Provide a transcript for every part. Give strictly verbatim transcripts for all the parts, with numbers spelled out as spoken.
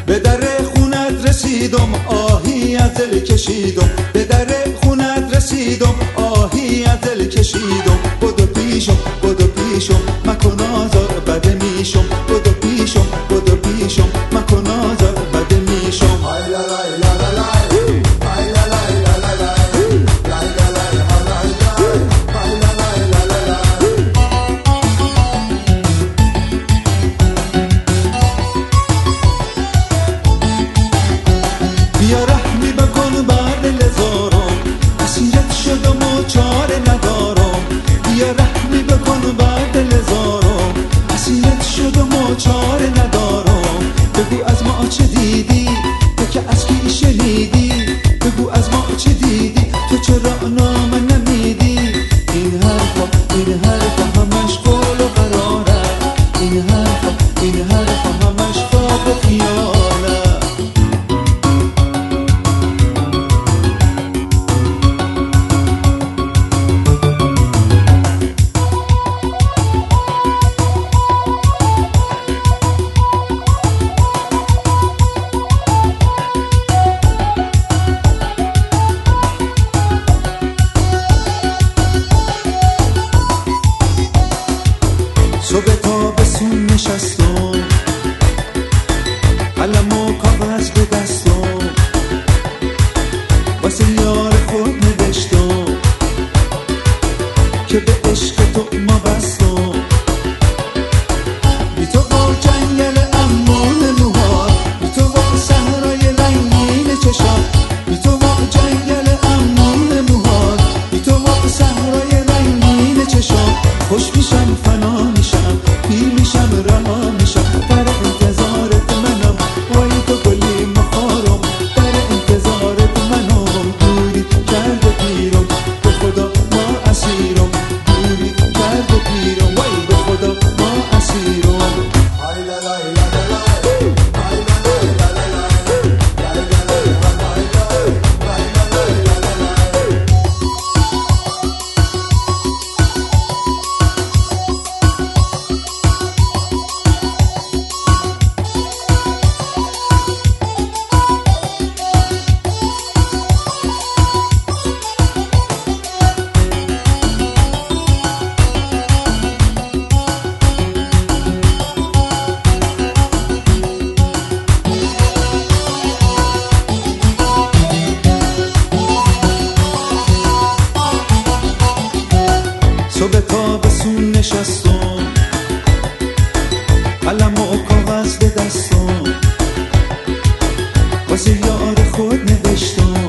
به در خونت رسیدم آهی از دل کشیدم، به در خونت رسیدم آهی از دل کشیدم. بدو پیشم بدو پیشم مکن آزار بده میشم، بدو پیشم بدو پیشم مکن آزار بده میشم. بیا رحمی بکن بر دل زارم، اسیرت شدم و چاره ندارم. بیا رحمی بکن بر دل زارم، اسیرت شدم و چاره ندارم. بگو از ما چه دیدی تو که از کی شنیدی، بگو از ما چه دیدی تو چرا نام نمیدی. این حرفا این حرفا همش قول و قراره، این حرفا این حرفا همش خواب و خیاله. صبح تابستون نشستم، قلم و کاغذ به دستم، واسه یار خود نوشتم که به عشق تو ما بستم. بی تو با جنگل امون موها، بی تو با صحرای رنگین چشام، بی تو با جنگل امون موها، بی تو با صحرای رنگین چشام. خوش میشم فنا میشم پیر میشم رها میشم، در انتظارت منم وای تو گلی مخارم، در انتظارت منم. دوری کرده پیرم به خدا ما اسیرم، دوری کرده پیرم وای به خدا ما اسیرم. صبح تابستون نشستم، قلم و کاغذ به دستم، واسه یار خود نوشتم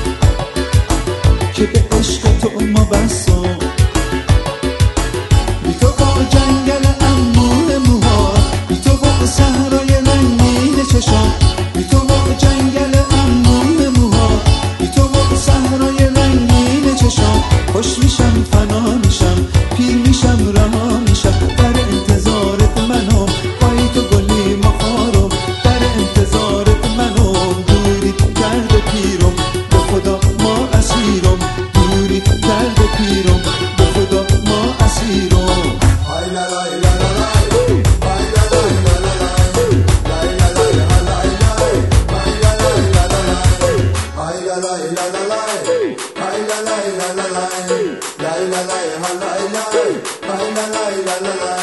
که به عشق تو ما بستم. بی تو با جنگل امون موها، بی تو با صحرای رنگین چشام، بی تو با جنگل امون موها، بی تو با صحرای رنگین چشام. خوش میشم فنا میشم پیر میشم رها میشم، در انتظارت منم وای تو گلی مخارم، در انتظارت منم. دوری کرده پیرم به خدا ما اسیرم، دوری کرده پیرم به خدا ما اسیرم. La la la la la la la la la la la la la la la la la